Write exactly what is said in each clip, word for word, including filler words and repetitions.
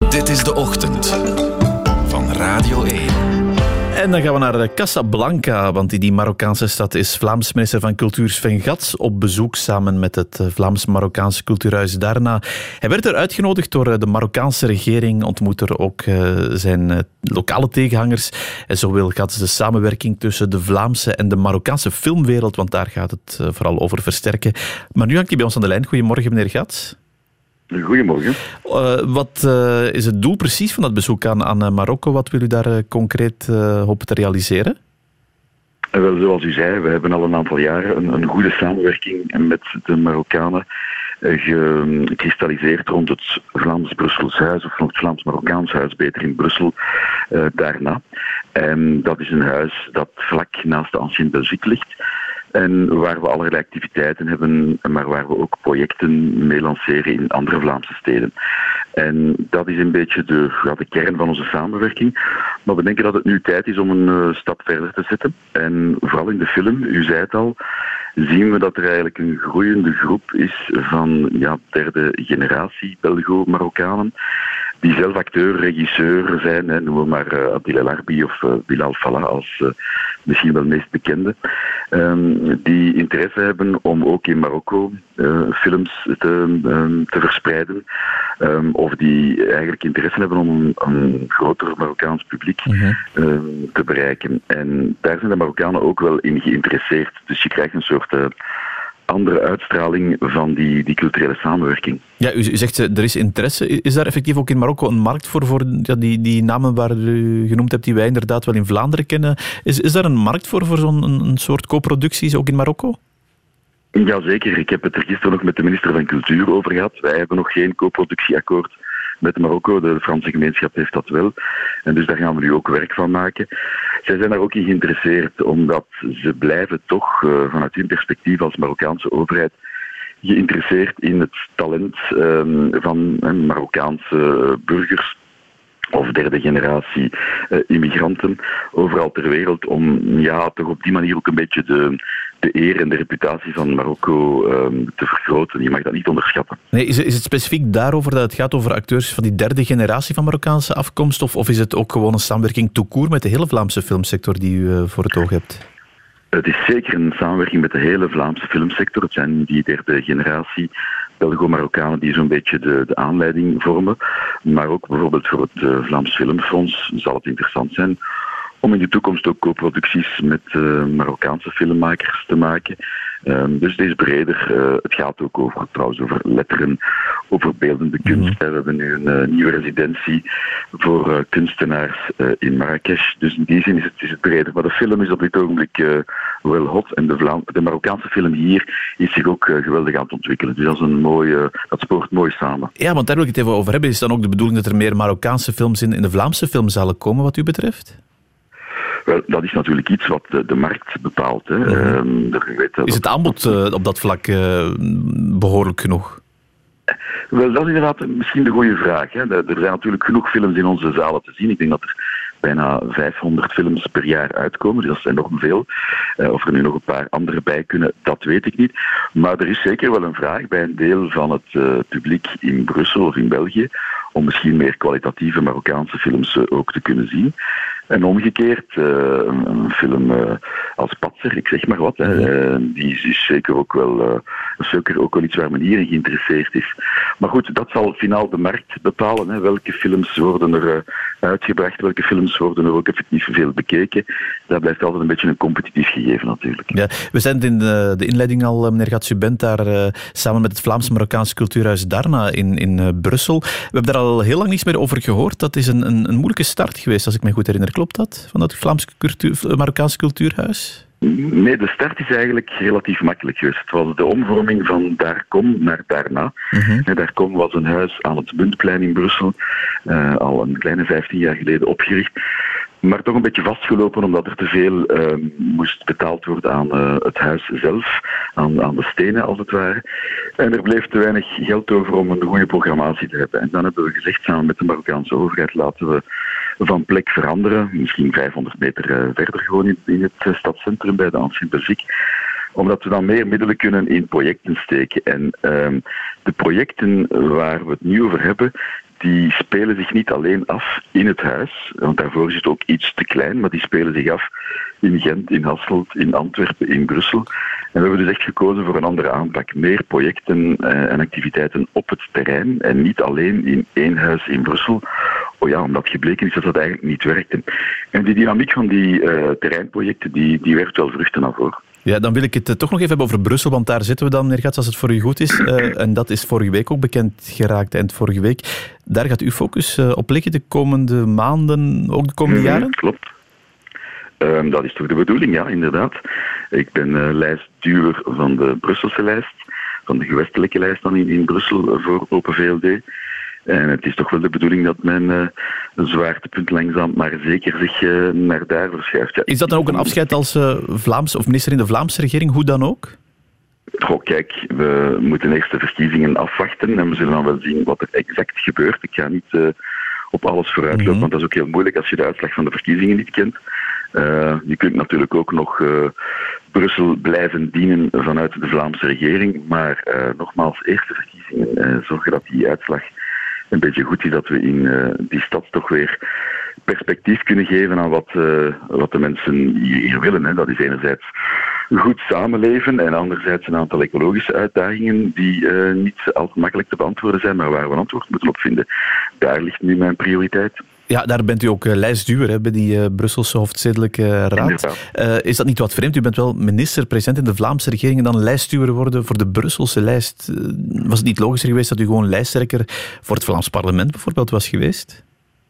Dit is de ochtend van Radio één. En dan gaan we naar Casablanca, want in die Marokkaanse stad is Vlaams minister van Cultuur Sven Gat op bezoek samen met het Vlaams-Marokkaanse cultuurhuis Darna. Hij werd er uitgenodigd door de Marokkaanse regering, ontmoet er ook zijn lokale tegenhangers. En zo wil Gat de samenwerking tussen de Vlaamse en de Marokkaanse filmwereld, want daar gaat het vooral over versterken. Maar nu hangt hij bij ons aan de lijn. Goedemorgen, meneer Gat. Goedemorgen. Uh, wat uh, is het doel precies van dat bezoek aan, aan Marokko? Wat wil u daar uh, concreet uh, hopen te realiseren? Uh, wel, zoals u zei, we hebben al een aantal jaren een, een goede samenwerking met de Marokkanen uh, gekristalliseerd rond het Vlaams-Brussels huis, of het Vlaams-Marokkaans huis, beter in Brussel, uh, daarna. En dat is een huis dat vlak naast de Ancien Belgique ligt. En waar we allerlei activiteiten hebben, maar waar we ook projecten mee lanceren in andere Vlaamse steden. En dat is een beetje de, ja, de kern van onze samenwerking. Maar we denken dat het nu tijd is om een uh, stap verder te zetten. En vooral in de film, u zei het al, zien we dat er eigenlijk een groeiende groep is van ja, derde generatie Belgo-Marokkanen. Die zelf acteur, regisseur zijn, hè, noemen we maar uh, Adil El Arbi of uh, Bilal Fallah als uh, misschien wel meest bekende. Um, die interesse hebben om ook in Marokko uh, films te, um, te verspreiden. Um, of die eigenlijk interesse hebben om een, een groter Marokkaans publiek uh-huh. um, te bereiken. En daar zijn de Marokkanen ook wel in geïnteresseerd. Dus je krijgt een soort Uh, andere uitstraling van die, die culturele samenwerking. Ja, u, u zegt er is interesse. Is daar effectief ook in Marokko een markt voor, voor ja, die, die namen waar u genoemd hebt, die wij inderdaad wel in Vlaanderen kennen? Is, is daar een markt voor, voor zo'n een, een soort co-producties ook in Marokko? Jazeker. Ik heb het er gisteren nog met de minister van Cultuur over gehad. Wij hebben nog geen co-productieakkoord met Marokko. De Franse gemeenschap heeft dat wel. En dus daar gaan we nu ook werk van maken. Zij zijn daar ook in geïnteresseerd, omdat ze blijven toch uh, vanuit hun perspectief als Marokkaanse overheid geïnteresseerd in het talent um, van uh, Marokkaanse burgers of derde generatie uh, immigranten overal ter wereld, om ja, toch op die manier ook een beetje de, de eer en de reputatie van Marokko um, te vergroten. Je mag dat niet onderschatten. Nee, is, is het specifiek daarover dat het gaat over acteurs van die derde generatie van Marokkaanse afkomst, of, of is het ook gewoon een samenwerking tout court met de hele Vlaamse filmsector die u uh, voor het oog hebt? Het is zeker een samenwerking met de hele Vlaamse filmsector. Het zijn die derde generatie Belgo-Marokkanen die zo'n beetje de, de aanleiding vormen. Maar ook bijvoorbeeld voor het uh, Vlaams Filmfonds zal het interessant zijn om in de toekomst ook co-producties met uh, Marokkaanse filmmakers te maken. Um, dus het is breder. Uh, het gaat ook over, trouwens over letteren, over beeldende kunst. Mm-hmm. We hebben nu een uh, nieuwe residentie voor uh, kunstenaars uh, in Marrakesh. Dus in die zin is het, is het breder. Maar de film is op dit ogenblik uh, wel hot. En de, Vlaam- de Marokkaanse film hier is zich ook uh, geweldig aan het ontwikkelen. Dus dat is een mooie, dat spoort mooi samen. Ja, want daar wil ik het even over hebben. Is dan ook de bedoeling dat er meer Marokkaanse films in, in de Vlaamse filmzalen komen, wat u betreft? Wel, dat is natuurlijk iets wat de, de markt bepaalt. Hè. Mm-hmm. Uh, weet, uh, is het aanbod uh, op dat vlak uh, behoorlijk genoeg? Wel, dat is inderdaad misschien de goede vraag. Hè. Er zijn natuurlijk genoeg films in onze zalen te zien. Ik denk dat er bijna vijfhonderd films per jaar uitkomen. Dus dat is enorm veel. Uh, of er nu nog een paar andere bij kunnen, dat weet ik niet. Maar er is zeker wel een vraag bij een deel van het uh, publiek in Brussel of in België om misschien meer kwalitatieve Marokkaanse films uh, ook te kunnen zien. En omgekeerd, uh, een film uh, als Patser, ik zeg maar wat, hè, uh, die is zeker ook wel, uh, zeker ook wel iets waar men hier in geïnteresseerd is. Maar goed, dat zal finaal de markt bepalen. Hè. Welke films worden er uh, uitgebracht, welke films worden er ook effectief veel bekeken. Dat blijft altijd een beetje een competitief gegeven natuurlijk. Ja, we zijn in de, de inleiding al, meneer Gats, u bent daar uh, samen met het Vlaams-Marokkaanse cultuurhuis Darna in, in uh, Brussel. We hebben daar al heel lang niets meer over gehoord. Dat is een, een, een moeilijke start geweest, als ik me goed herinner. Klopt dat, van dat Vlaams-Marokkaanse cultuurhuis? Nee, de start is eigenlijk relatief makkelijk geweest. Het was de omvorming van Darkom naar Darna. Uh-huh. Darkom was een huis aan het Buntplein in Brussel, uh, al een kleine vijftien jaar geleden opgericht. Maar toch een beetje vastgelopen omdat er te veel uh, moest betaald worden aan uh, het huis zelf, aan, aan de stenen als het ware. En er bleef te weinig geld over om een goede programmatie te hebben. En dan hebben we gezegd, samen met de Marokkaanse overheid, laten we van plek veranderen. Misschien vijfhonderd meter uh, verder gewoon in, in het uh, stadscentrum bij de Ancien Belgique. Omdat we dan meer middelen kunnen in projecten steken. En uh, de projecten waar we het nu over hebben, die spelen zich niet alleen af in het huis, want daarvoor is het ook iets te klein, maar die spelen zich af in Gent, in Hasselt, in Antwerpen, in Brussel. En we hebben dus echt gekozen voor een andere aanpak. Meer projecten en activiteiten op het terrein en niet alleen in één huis in Brussel. Oh ja, omdat gebleken is dat dat eigenlijk niet werkte. En die dynamiek van die uh, terreinprojecten, die, die werkt wel vruchten af, hoor. Ja, dan wil ik het toch nog even hebben over Brussel, want daar zitten we dan, meneer Gats, als het voor u goed is. Uh, en dat is vorige week ook bekend geraakt, eind vorige week. Daar gaat uw focus uh, op liggen de komende maanden, ook de komende mm-hmm, jaren? Klopt. Um, dat is toch de bedoeling, ja, inderdaad. Ik ben uh, lijstduwer van de Brusselse lijst, van de gewestelijke lijst dan in, in Brussel voor Open V L D. En het is toch wel de bedoeling dat mijn uh, zwaartepunt langzaam maar zeker zich uh, naar daar verschuift. Ja, is dat dan ook een afscheid als uh, Vlaams of minister in de Vlaamse regering? Hoe dan ook? Goh, kijk, we moeten eerst de verkiezingen afwachten en we zullen dan wel zien wat er exact gebeurt. Ik ga niet uh, op alles vooruitlopen, mm-hmm. want dat is ook heel moeilijk als je de uitslag van de verkiezingen niet kent. Uh, je kunt natuurlijk ook nog uh, Brussel blijven dienen vanuit de Vlaamse regering, maar uh, nogmaals, eerst de verkiezingen, uh, zorgen dat die uitslag een beetje goed is, dat we in uh, die stad toch weer perspectief kunnen geven aan wat, uh, wat de mensen hier, hier willen. Hè. Dat is enerzijds goed samenleven en anderzijds een aantal ecologische uitdagingen die uh, niet al te makkelijk te beantwoorden zijn, maar waar we een antwoord moeten op vinden. Daar ligt nu mijn prioriteit. Ja, daar bent u ook uh, lijstduwer hè, bij die uh, Brusselse hoofdstedelijke uh, raad. Uh, is dat niet wat vreemd? U bent wel minister-president in de Vlaamse regering en dan lijstduwer worden voor de Brusselse lijst. Uh, was het niet logischer geweest dat u gewoon lijsttrekker voor het Vlaams parlement bijvoorbeeld was geweest?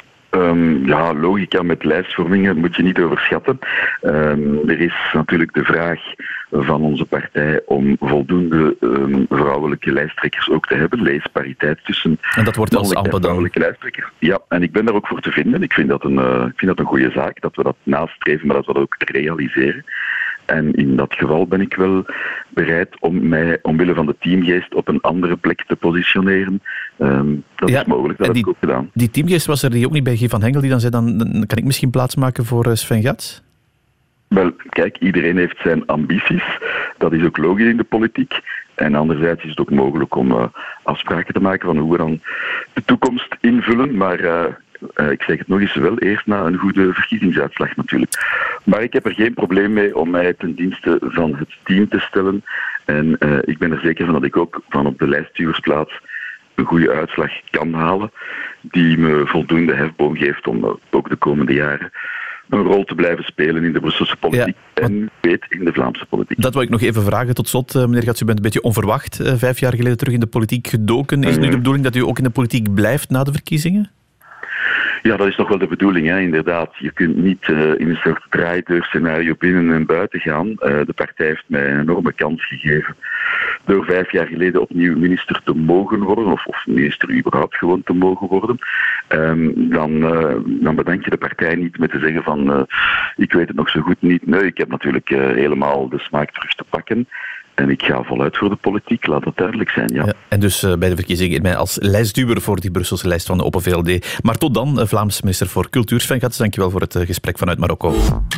Um, ja, logica met lijstvormingen moet je niet overschatten. Um, er is natuurlijk de vraag van onze partij om voldoende um, vrouwelijke lijsttrekkers ook te hebben. Lees pariteit tussen en dat wordt als amper dan. Vrouwelijke lijsttrekkers. Ja, en ik ben daar ook voor te vinden. Ik vind dat een, uh, ik vind dat een goede zaak, dat we dat nastreven, maar dat we dat ook realiseren. En in dat geval ben ik wel bereid om mij omwille van de teamgeest op een andere plek te positioneren. Um, dat ja, is mogelijk, dat heb die, ik ook gedaan. Die teamgeest was er die ook niet bij Guy van Hengel, die dan zei, dan, dan kan ik misschien plaatsmaken voor Sven Gats? Wel, kijk, iedereen heeft zijn ambities. Dat is ook logisch in de politiek. En anderzijds is het ook mogelijk om uh, afspraken te maken van hoe we dan de toekomst invullen. Maar uh, uh, ik zeg het nog eens, wel eerst na een goede verkiezingsuitslag natuurlijk. Maar ik heb er geen probleem mee om mij ten dienste van het team te stellen. En uh, ik ben er zeker van dat ik ook van op de lijststuursplaats een goede uitslag kan halen. Die me voldoende hefboom geeft om uh, ook de komende jaren een rol te blijven spelen in de Brusselse politiek ja, en weet in de Vlaamse politiek. Dat wil ik nog even vragen tot slot, meneer Gats. U bent een beetje onverwacht uh, vijf jaar geleden terug in de politiek gedoken. Is het nu de bedoeling dat u ook in de politiek blijft na de verkiezingen? Ja, dat is nog wel de bedoeling, hè, inderdaad. Je kunt niet uh, in een soort draaideurscenario binnen en buiten gaan. Uh, de partij heeft mij een enorme kans gegeven door vijf jaar geleden opnieuw minister te mogen worden, of, of minister überhaupt gewoon te mogen worden. Um, dan, uh, dan bedank je de partij niet met te zeggen van uh, ik weet het nog zo goed niet. Nee, ik heb natuurlijk uh, helemaal de smaak terug te pakken. En ik ga voluit voor de politiek, laat dat duidelijk zijn, ja. ja en dus uh, bij de verkiezingen in mij als lijstduwer voor die Brusselse lijst van de Open V L D. Maar tot dan, uh, Vlaams minister voor Cultuur, Sven Gats, dankjewel voor het uh, gesprek vanuit Marokko.